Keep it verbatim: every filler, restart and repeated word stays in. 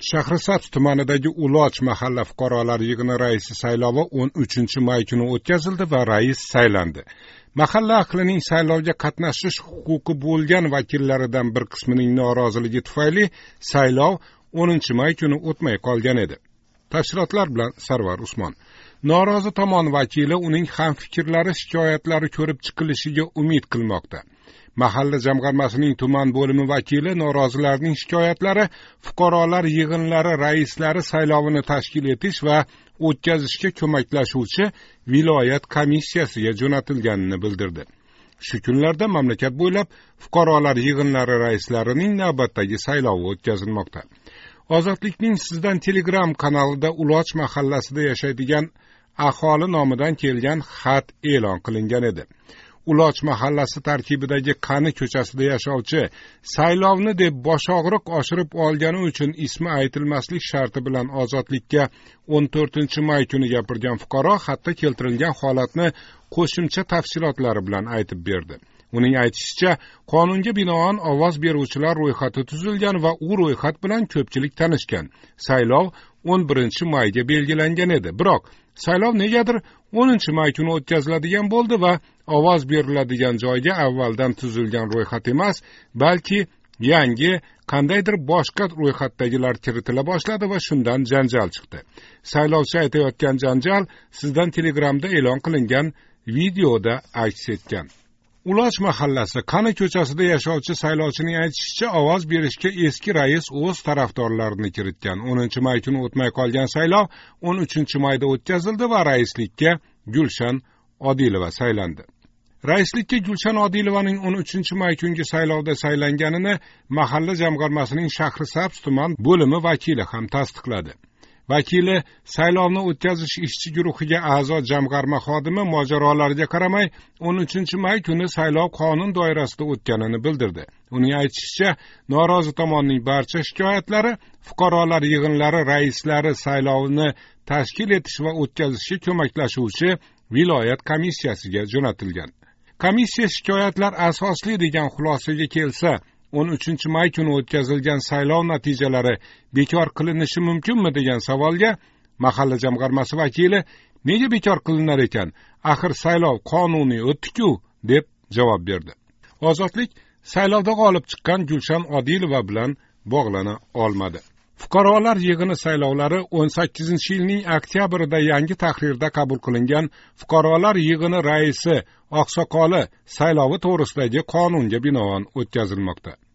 Shahrisabz tumanidagi Uloch mahalla fuqarolar yig'ini raisi saylovi o'n uchinchi may kuni o'tkazildi va rais saylandi. Mahalla ahlining saylovga qatnashish huquqi bo'lgan vakillaridan bir qismining noroziligi tufayli saylov o'ninchi may kuni o'tmay qolgan edi. Tafsilotlar bilan Sarvar Usmon. Norozi tomon vakili uning hamfikrlari shikoyatlari ko'rib chiqilishiga umid qilmoqda. Mahalla jamg'armasining tuman bo'limi vakili norozilarning shikoyatlari fuqarolar yig'inlari raislari saylovini tashkil etish va o'tkazishga ko'maklashuvchi viloyat komissiyasiga jo'natilganini bildirdi. Shu kunlarda mamlakat bo'ylab fuqarolar yig'inlari raislarining navbatdagi saylovi o'tkazilmoqda. Ozodlikning sizdan Telegram kanalida Uloch mahallasida yashaydigan aholi nomidan kelgan xat e'lon qilingan edi. Uloch mahallasi tarkibidagi Qani ko'chasida yashovchi saylovni deb boshog'riq oshirib olgani uchun ismi aytilmaslik sharti bilan ozodlikka o'n to'rtinchi may kuni gapirgan fuqaro xatda keltirilgan holatni qo'shimcha tafsilotlari bilan aytib berdi. Uning aytishicha, qonunga binoan ovoz beruvchilar ro'yxati tuzilgan va u ro'yxat bilan ko'pchilik tanishgan. Saylov o'n birinchi mayga belgilangan edi. Biroq saylov negadir o'ninchi may kuni o'tkaziladigan bo'ldi va ovoz beriladigan joyga avvaldan tuzilgan ro'yxat emas, balki yangi qandaydir boshqa ro'yxatdagilar kiritila boshladi va shundan janjal chiqdi. Saylovchi aytayotgan janjal sizdan Telegramda e'lon qilingan videoda aks etgan. Uloch mahallasi Qani ko'chasida yashovchi saylovchining aytishicha, ovoz berishga eski rais o'z tarafdorlarini kiritgan. o'ninchi may kuni o'tmay qolgan saylov o'n uchinchi mayda o'tkazildi va raislikka Gulshan Odilova saylandi. Raislikka Gulshan Odilovaning o'n uchinchi may kungi saylovda saylanganini mahalla jamg'armasining Shahrisabz tuman bo'limi vakili ham tasdiqladi. Vakili saylovni o'tkazish ishchi guruhiga a'zo jamg'arma xodimi mojarolarga qaramay o'n uchinchi may kuni saylov qonun doirasida o'tganini bildirdi. Uning aytishicha, norozi tomonning barcha shikoyatlari fuqarolar yig'inlari raislari saylovni tashkil etish va o'tkazishga ko'maklashuvchi viloyat komissiyasiga jo'natilgan. Komissiya shikoyatlar asosli degan xulosaga kelsa, o'n uchinchi may kuni o'tkazilgan saylov natijalari bekor qilinishi mumkinmi degan savolga mahalla jamg'armasi vakili nega bekor qilinar ekan? Axir saylov qonuniy o'tdi-ku deb javob berdi. Ozodlik saylovda g'olib chiqqan Gulshan Odilova bilan bog'lana olmadi. Fuqarolar yig'ini saylovlari o'n sakkizinchi yilning oktyabrida yangi tahrirda qabul qilingan fuqarolar yig'ini raisi oqsoqoli saylovi to'g'risidagi qonunga binoan o'tkazilmoqda.